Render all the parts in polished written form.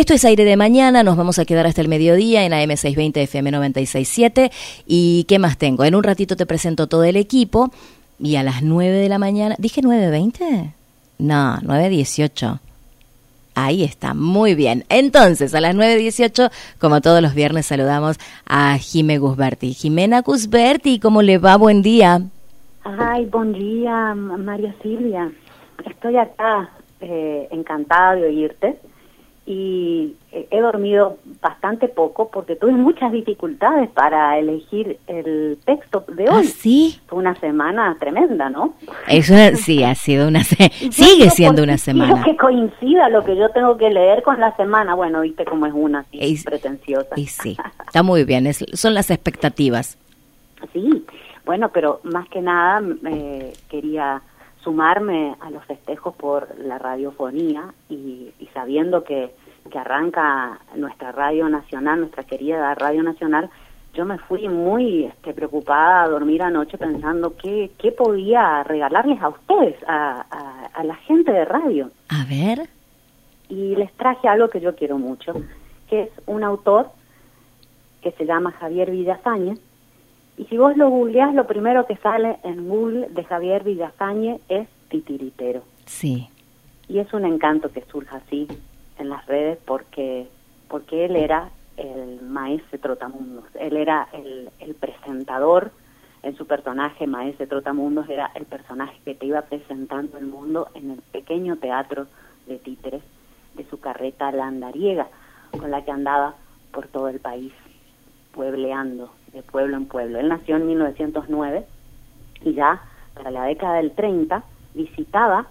Esto es Aire de Mañana, nos vamos a quedar hasta el mediodía en AM620 FM 96.7. ¿Y qué más tengo? En un ratito te presento todo el equipo y a las 9 de la mañana... ¿Dije 9:20? No, 9:18. Ahí está, muy bien. Entonces, a las 9:18, como todos los viernes, saludamos a Jimé Gusberti. Jimena Gusberti, ¿cómo le va? Buen día. Ay, buen día, María Silvia. Estoy acá encantada de oírte y he dormido bastante poco porque tuve muchas dificultades para elegir el texto de hoy. ¿Ah, sí? Fue una semana tremenda, ¿no? Eso sí, ha sido sigue siendo una semana. Quiero que coincida lo que yo tengo que leer con la semana. Bueno, viste cómo es una así, pretenciosa. Y sí, está muy bien, son las expectativas. Sí, bueno, pero más que nada quería sumarme a los festejos por la radiofonía y sabiendo que arranca nuestra Radio Nacional, nuestra querida Radio Nacional. Yo me fui muy preocupada a dormir anoche pensando qué podía regalarles a ustedes, a la gente de radio. A ver. Y les traje algo que yo quiero mucho, que es un autor que se llama Javier Villafañe. Y si vos lo googleás, lo primero que sale en Google de Javier Villafañe es titiritero. Sí. Y es un encanto que surja así en las redes porque él era el maese Trotamundos. Él era el presentador, en su personaje Maese Trotamundos era el personaje que te iba presentando el mundo en el pequeño teatro de títeres de su carreta La Andariega, con la que andaba por todo el país, puebleando de pueblo en pueblo. Él nació en 1909 y ya para la década del 30 visitaba,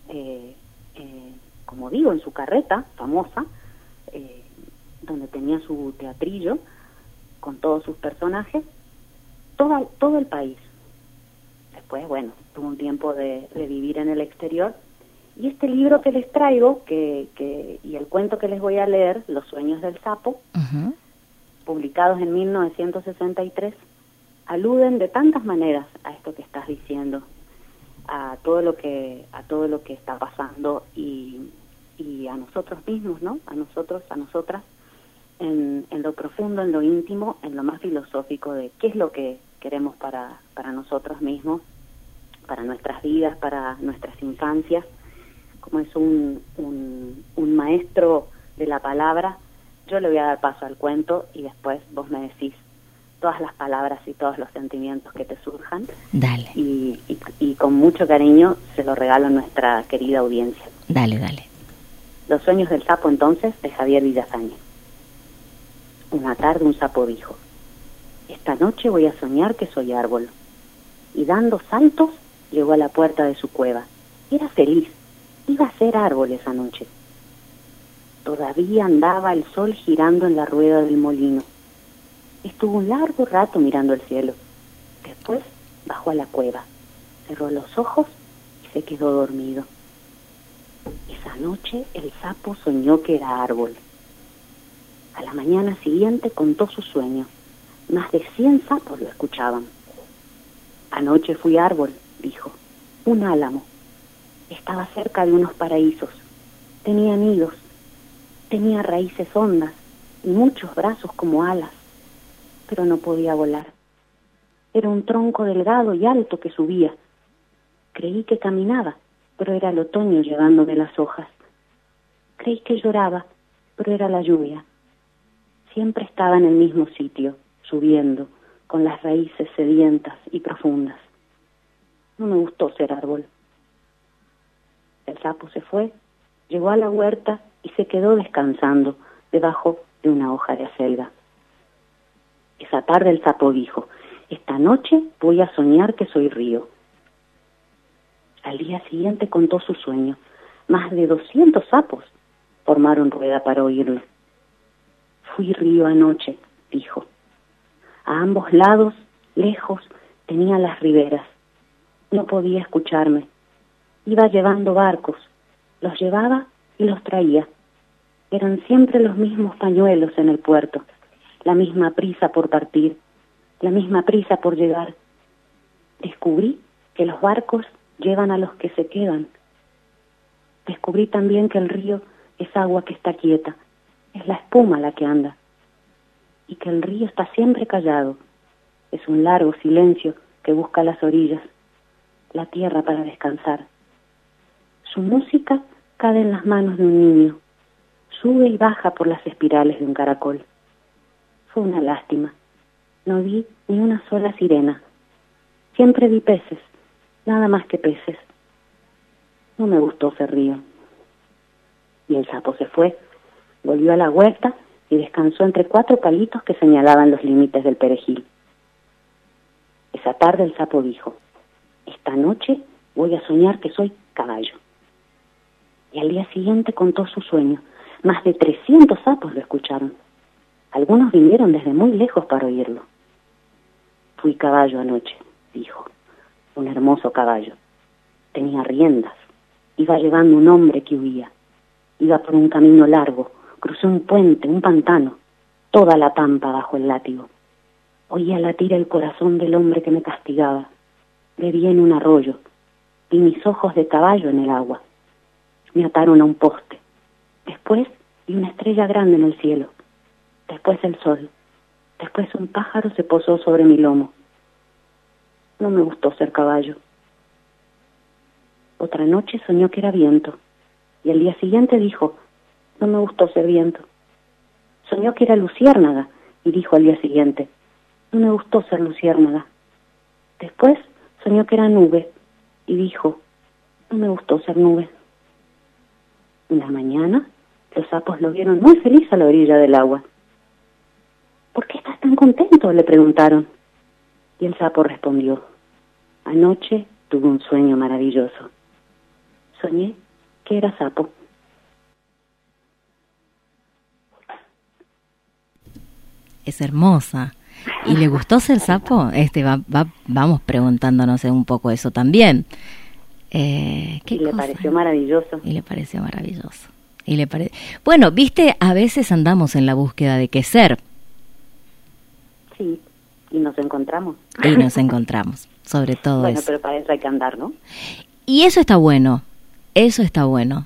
como digo, en su carreta famosa, donde tenía su teatrillo con todos sus personajes, todo el país. Después, bueno, tuvo un tiempo de vivir en el exterior. Y este libro que les traigo, y el cuento que les voy a leer, Los sueños del sapo, Uh-huh. publicados en 1963, aluden de tantas maneras a esto que estás diciendo, a todo lo que está pasando y a nosotros mismos, ¿no? A nosotros, a nosotras, en lo profundo, en lo íntimo, en lo más filosófico de qué es lo que queremos para nosotros mismos, para nuestras vidas, para nuestras infancias. Como es un maestro de la palabra, yo le voy a dar paso al cuento y después vos me decís todas las palabras y todos los sentimientos que te surjan. Dale. Y con mucho cariño se lo regalo a nuestra querida audiencia. Dale, dale. Los sueños del sapo, entonces, de Javier Villafañe. Una tarde un sapo dijo: esta noche voy a soñar que soy árbol. Y dando saltos llegó a la puerta de su cueva. Era feliz, iba a ser árbol esa noche. Todavía andaba el sol girando en la rueda del molino. Estuvo un largo rato mirando el cielo. Después bajó a la cueva, cerró los ojos y se quedó dormido. Esa noche el sapo soñó que era árbol. A la mañana siguiente contó su sueño. Más de 100 sapos lo escuchaban. Anoche fui árbol, dijo, un álamo. Estaba cerca de unos paraísos. Tenía nidos, tenía raíces hondas y muchos brazos como alas, pero no podía volar. Era un tronco delgado y alto que subía. Creí que caminaba, pero era el otoño llevándome las hojas. Creí que lloraba, pero era la lluvia. Siempre estaba en el mismo sitio, subiendo, con las raíces sedientas y profundas. No me gustó ser árbol. El sapo se fue, llegó a la huerta y se quedó descansando debajo de una hoja de acelga. Esa tarde el sapo dijo: esta noche voy a soñar que soy río. Al día siguiente contó su sueño. Más de 200 sapos formaron rueda para oírlo. Fui río anoche, dijo. A ambos lados, lejos, tenía las riberas. No podía escucharme. Iba llevando barcos. Los llevaba y los traía. Eran siempre los mismos pañuelos en el puerto. La misma prisa por partir. La misma prisa por llegar. Descubrí que los barcos llevan a los que se quedan. Descubrí también que el río es agua que está quieta, es la espuma la que anda, y que el río está siempre callado. Es un largo silencio que busca las orillas, la tierra para descansar. Su música cae en las manos de un niño, sube y baja por las espirales de un caracol. Fue una lástima, no vi ni una sola sirena. Siempre vi peces, nada más que peces. No me gustó ese río. Y el sapo se fue, volvió a la huerta y descansó entre 4 palitos que señalaban los límites del perejil. Esa tarde el sapo dijo: esta noche voy a soñar que soy caballo. Y al día siguiente contó su sueño. Más de 300 sapos lo escucharon. Algunos vinieron desde muy lejos para oírlo. Fui caballo anoche, dijo. Un hermoso caballo. Tenía riendas. Iba llevando un hombre que huía. Iba por un camino largo. Crucé un puente, un pantano. Toda la pampa bajo el látigo. Oía latir el corazón del hombre que me castigaba. Bebí en un arroyo. Vi mis ojos de caballo en el agua. Me ataron a un poste. Después vi una estrella grande en el cielo. Después el sol. Después un pájaro se posó sobre mi lomo. No me gustó ser caballo. Otra noche soñó que era viento. Y al día siguiente dijo: no me gustó ser viento. Soñó que era luciérnaga. Y dijo al día siguiente: no me gustó ser luciérnaga. Después soñó que era nube. Y dijo: no me gustó ser nube. Una mañana, los sapos lo vieron muy feliz a la orilla del agua. ¿Por qué estás tan contento?, le preguntaron. Y el sapo respondió: anoche tuve un sueño maravilloso. Soñé que era sapo. Es hermosa. ¿Y le gustó ser sapo? Vamos preguntándonos un poco eso también. Y le pareció maravilloso. Y le pareció maravilloso. Bueno, viste, a veces andamos en la búsqueda de qué ser. Sí, y nos encontramos. Sobre todo bueno, eso. Pero para eso hay que andar, ¿no? Y eso está bueno. Eso está bueno,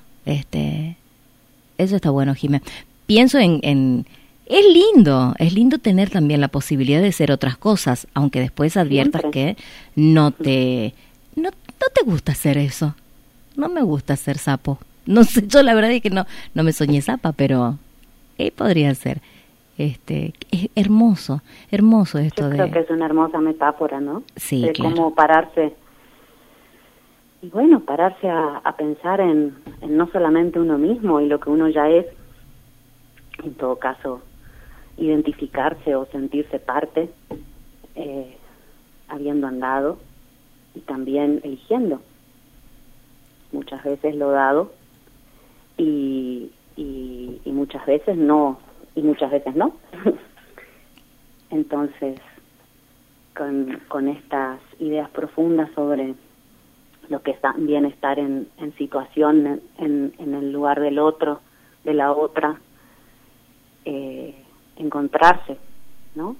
Jimé. Pienso en es lindo tener también la posibilidad de ser otras cosas, aunque después adviertas que no te gusta hacer eso. No me gusta ser sapo. No sé, yo la verdad es que no me soñé sapa, pero podría ser. Es hermoso esto. Yo creo que es una hermosa metáfora, ¿no? Sí, de claro. cómo pararse. Y bueno, pararse a pensar en no solamente uno mismo y lo que uno ya es, en todo caso, identificarse o sentirse parte, habiendo andado y también eligiendo. Muchas veces lo dado y muchas veces no, y muchas veces no. Entonces, con estas ideas profundas sobre lo que es también estar en situación, en el lugar del otro, de la otra, encontrarse, ¿no?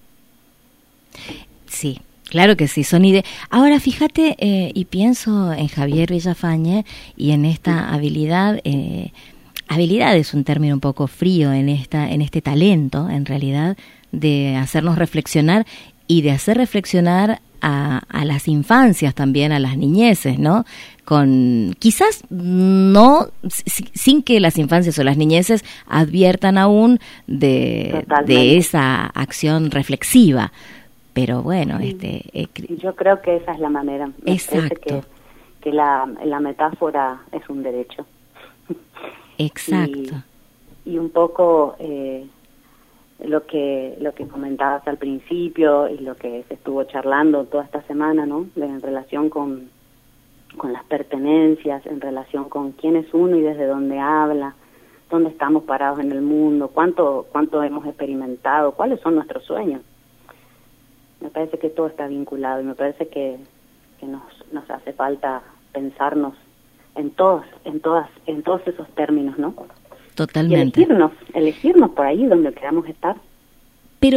Sí, claro que sí, son ideas. Ahora fíjate, y pienso en Javier Villafañe y en esta habilidad. Habilidad es un término un poco frío en este talento, en realidad, de hacernos reflexionar y de hacer reflexionar a las infancias también, a las niñeces, ¿no? Quizás no, sin que las infancias o las niñeces adviertan aún de esa acción reflexiva. Pero bueno, yo creo que esa es la manera. Exacto. Que la metáfora es un derecho. Exacto. Y un poco lo que comentabas al principio y lo que se estuvo charlando toda esta semana, ¿no? En relación con las pertenencias, en relación con quién es uno y desde dónde habla, dónde estamos parados en el mundo, cuánto hemos experimentado, cuáles son nuestros sueños. Me parece que todo está vinculado y me parece que nos hace falta pensarnos en todos esos términos, ¿no? Totalmente. Y elegirnos por ahí donde queramos estar. Pero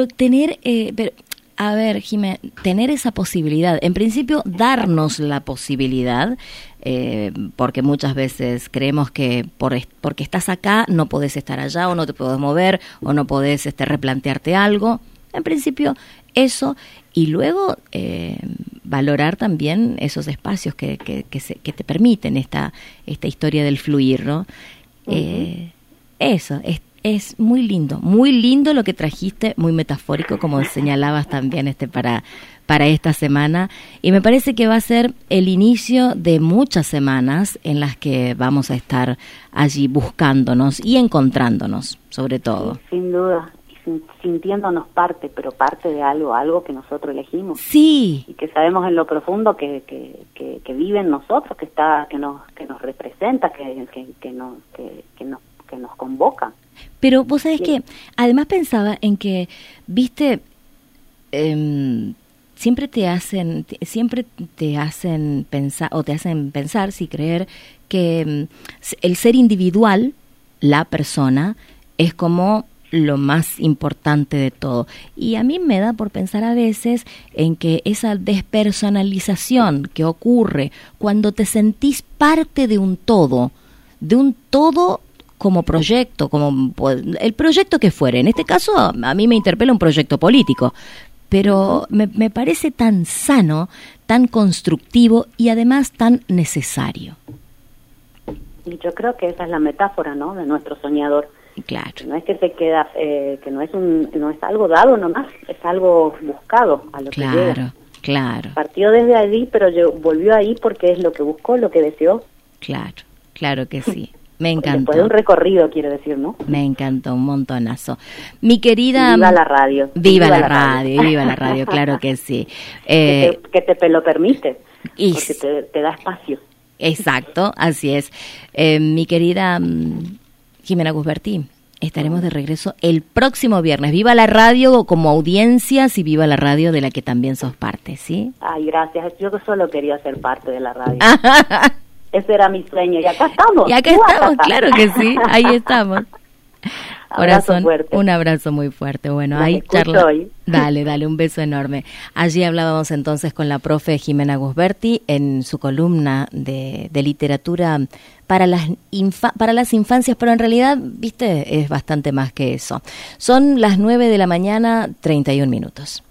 a ver, Jimé, tener esa posibilidad, en principio darnos la posibilidad, porque muchas veces creemos que porque estás acá no podés estar allá, o no te podés mover, o no podés replantearte algo. En principio eso, y luego valorar también esos espacios que te permiten esta historia del fluir, ¿no? Eso, es muy lindo lo que trajiste, muy metafórico, como señalabas también para esta semana, y me parece que va a ser el inicio de muchas semanas en las que vamos a estar allí buscándonos y encontrándonos, sobre todo. Sí, sin duda, sintiéndonos parte, pero parte de algo que nosotros elegimos. Sí. Y que sabemos en lo profundo que vive en nosotros, que nos representa, que nos convoca. Pero vos sabés que además pensaba en que, viste, siempre te hacen pensar, o te hacen pensar, sí, creer que el ser individual, la persona, es como lo más importante de todo. Y a mí me da por pensar a veces en que esa despersonalización que ocurre cuando te sentís parte de un todo como proyecto, como el proyecto que fuere. En este caso, a mí me interpela un proyecto político, pero me parece tan sano, tan constructivo y además tan necesario. Y yo creo que esa es la metáfora, ¿no?, de nuestro soñador. Claro. No es que se queda, que no es algo dado nomás, es algo buscado a lo que llega. Claro. Partió desde allí, pero volvió ahí porque es lo que buscó, lo que deseó. Claro que sí. Me encantó. Después de un recorrido, quiero decir, ¿no? Me encantó un montonazo. Mi querida... Viva la radio. Viva la radio, claro que sí. Que te lo permite, y porque te da espacio. Exacto, así es. Mi querida Jimena Gusberti, estaremos de regreso el próximo viernes. Viva la radio como audiencias y viva la radio de la que también sos parte, ¿sí? Ay, gracias. Yo solo quería ser parte de la radio. Ese era mi sueño. Y acá estamos. Claro que sí. Ahí estamos. Corazón, fuerte. Un abrazo muy fuerte. Bueno, ahí charla. Dale, un beso enorme. Allí hablábamos entonces con la profe Jimena Gusberti en su columna de literatura para las infancias, pero en realidad, viste, es bastante más que eso. Son las 9 de la mañana, 31 minutos.